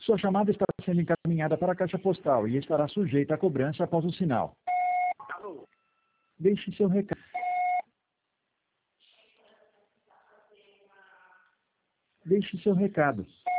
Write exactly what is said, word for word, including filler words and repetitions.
Sua chamada está sendo encaminhada para a caixa postal e estará sujeita à cobrança após o sinal. Alô? Deixe seu recado. Deixe seu recado.